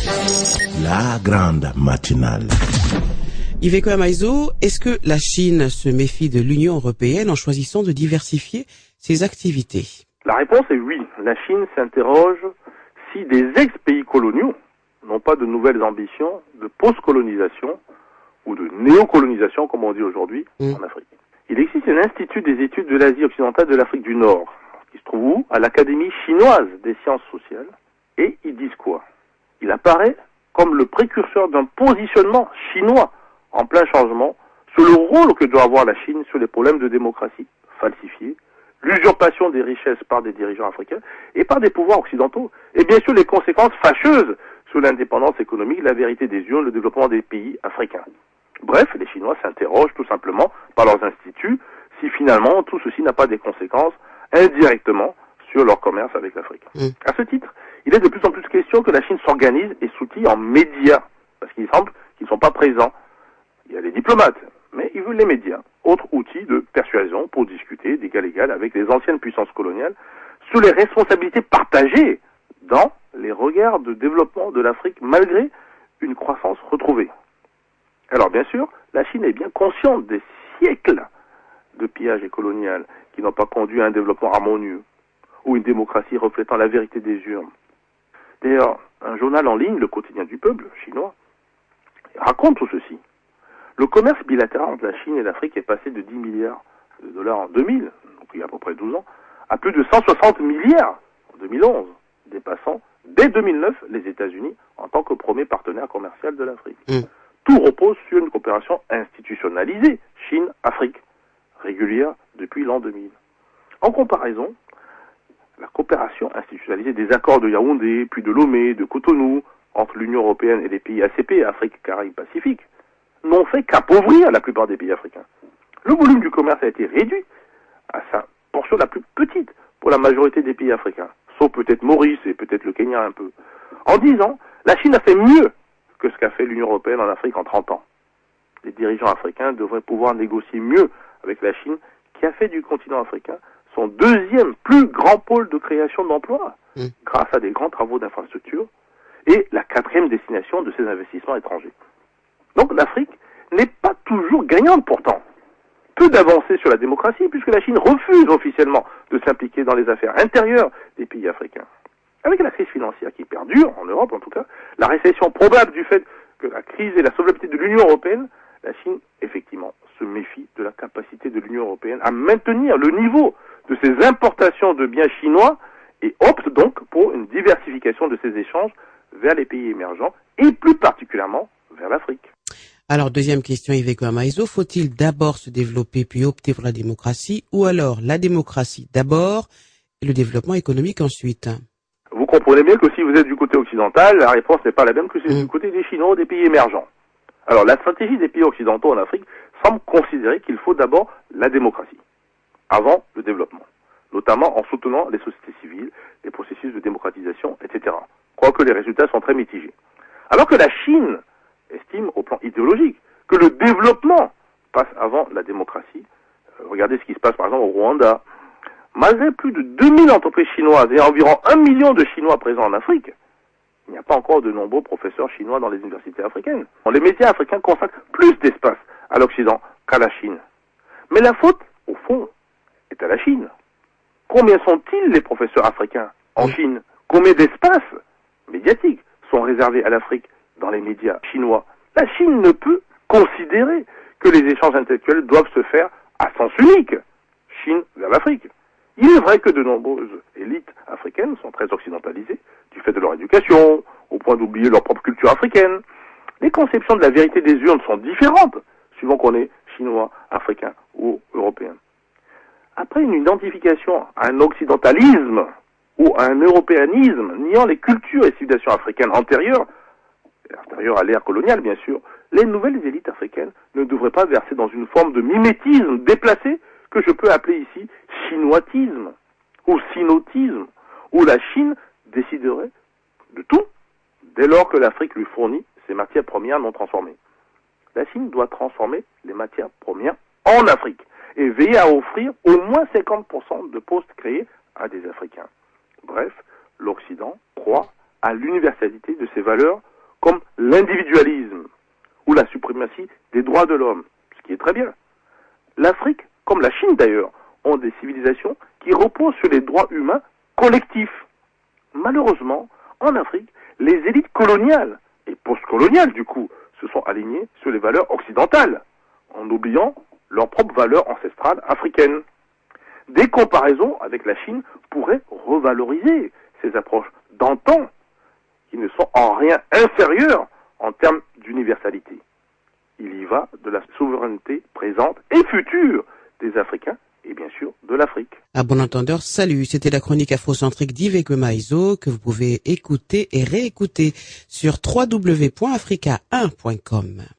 La grande matinale. Iveco Amaizo, est-ce que la Chine se méfie de l'Union européenne en choisissant de diversifier ses activités? La réponse est oui. La Chine s'interroge si des ex-pays coloniaux n'ont pas de nouvelles ambitions de post-colonisation ou de néocolonisation, comme on dit aujourd'hui, en Afrique. Il existe un institut des études de l'Asie occidentale de l'Afrique du Nord, qui se trouve où? À l'Académie chinoise des sciences sociales. Et ils disent quoi? Il apparaît comme le précurseur d'un positionnement chinois en plein changement sur le rôle que doit avoir la Chine sur les problèmes de démocratie falsifiée, l'usurpation des richesses par des dirigeants africains et par des pouvoirs occidentaux, et bien sûr les conséquences fâcheuses sur l'indépendance économique, la vérité des urnes, le développement des pays africains. Bref, les Chinois s'interrogent tout simplement par leurs instituts si finalement tout ceci n'a pas des conséquences indirectement sur leur commerce avec l'Afrique. À ce titre, il est de plus en plus question que la Chine s'organise et s'outille en médias, parce qu'il semble qu'ils ne sont pas présents. Il y a les diplomates, mais ils veulent les médias, autre outil de persuasion pour discuter d'égal à égal avec les anciennes puissances coloniales sur les responsabilités partagées dans les regards de développement de l'Afrique malgré une croissance retrouvée. Alors bien sûr, la Chine est bien consciente des siècles de pillage et colonial qui n'ont pas conduit à un développement harmonieux ou une démocratie reflétant la vérité des urnes. D'ailleurs, un journal en ligne, le quotidien du peuple chinois, raconte tout ceci. Le commerce bilatéral entre la Chine et l'Afrique est passé de 10 milliards de dollars en 2000, donc il y a à peu près 12 ans, à plus de 160 milliards en 2011, dépassant dès 2009 les États-Unis en tant que premier partenaire commercial de l'Afrique. Tout repose sur une coopération institutionnalisée, Chine-Afrique, régulière depuis l'an 2000. En comparaison, la coopération institutionnalisée des accords de Yaoundé, puis de Lomé, de Cotonou, entre l'Union européenne et les pays ACP, Afrique, Caraïbes, Pacifique, n'ont fait qu'appauvrir la plupart des pays africains. Le volume du commerce a été réduit à sa portion la plus petite pour la majorité des pays africains, sauf peut-être Maurice et peut-être le Kenya un peu. En 10 ans, la Chine a fait mieux que ce qu'a fait l'Union européenne en Afrique en 30 ans. Les dirigeants africains devraient pouvoir négocier mieux avec la Chine, qui a fait du continent africain son deuxième plus grand pôle de création d'emplois, grâce à des grands travaux d'infrastructure, et la quatrième destination de ses investissements étrangers. Donc l'Afrique n'est pas toujours gagnante pourtant. Peu d'avancées sur la démocratie, puisque la Chine refuse officiellement de s'impliquer dans les affaires intérieures des pays africains. Avec la crise financière qui perdure, en Europe en tout cas, la récession probable du fait que la crise et la solvabilité de l'Union européenne, la Chine, effectivement, se méfie de la capacité de l'Union européenne à maintenir le niveau de ses importations de biens chinois et opte donc pour une diversification de ses échanges vers les pays émergents et plus particulièrement vers l'Afrique. Alors, deuxième question, Iveco Amaizo, faut-il d'abord se développer puis opter pour la démocratie ou alors la démocratie d'abord et le développement économique ensuite? Vous comprenez bien que si vous êtes du côté occidental, la réponse n'est pas la même que si vous êtes du côté des Chinois ou des pays émergents. Alors, la stratégie des pays occidentaux en Afrique semble considérer qu'il faut d'abord la démocratie, avant le développement, notamment en soutenant les sociétés civiles, les processus de démocratisation, etc. Quoique les résultats sont très mitigés. Alors que la Chine estime au plan idéologique que le développement passe avant la démocratie. Regardez ce qui se passe par exemple au Rwanda. Malgré plus de 2000 entreprises chinoises et environ 1 million de Chinois présents en Afrique, il n'y a pas encore de nombreux professeurs chinois dans les universités africaines. Les médias africains consacrent plus d'espace à l'Occident qu'à la Chine. Mais la faute, au fond, est à la Chine. Combien sont-ils les professeurs africains en Chine? Combien d'espaces médiatiques sont réservés à l'Afrique dans les médias chinois? La Chine ne peut considérer que les échanges intellectuels doivent se faire à sens unique, Chine vers l'Afrique. Il est vrai que de nombreuses élites africaines sont très occidentalisées, du fait de leur éducation, au point d'oublier leur propre culture africaine. Les conceptions de la vérité des urnes sont différentes, suivant qu'on est chinois, africain ou européen. Après une identification à un occidentalisme ou à un européanisme niant les cultures et civilisations africaines antérieures à l'ère coloniale bien sûr, les nouvelles élites africaines ne devraient pas verser dans une forme de mimétisme déplacé que je peux appeler ici chinoitisme ou sinotisme, où la Chine déciderait de tout dès lors que l'Afrique lui fournit ses matières premières non transformées. La Chine doit transformer les matières premières en Afrique et veiller à offrir au moins 50% de postes créés à des Africains. Bref, l'Occident croit à l'universalité de ses valeurs comme l'individualisme ou la suprématie des droits de l'homme, ce qui est très bien. L'Afrique, comme la Chine d'ailleurs, ont des civilisations qui reposent sur les droits humains collectifs. Malheureusement, en Afrique, les élites coloniales et postcoloniales, du coup, se sont alignées sur les valeurs occidentales, en oubliant leurs propres valeurs ancestrales africaines. Des comparaisons avec la Chine pourraient revaloriser ces approches d'antan, qui ne sont en rien inférieures en termes d'universalité. Il y va de la souveraineté présente et future des Africains et bien sûr de l'Afrique. À bon entendeur, salut, c'était la chronique afrocentrique d'Yves Maïzo que vous pouvez écouter et réécouter sur www.africa1.com.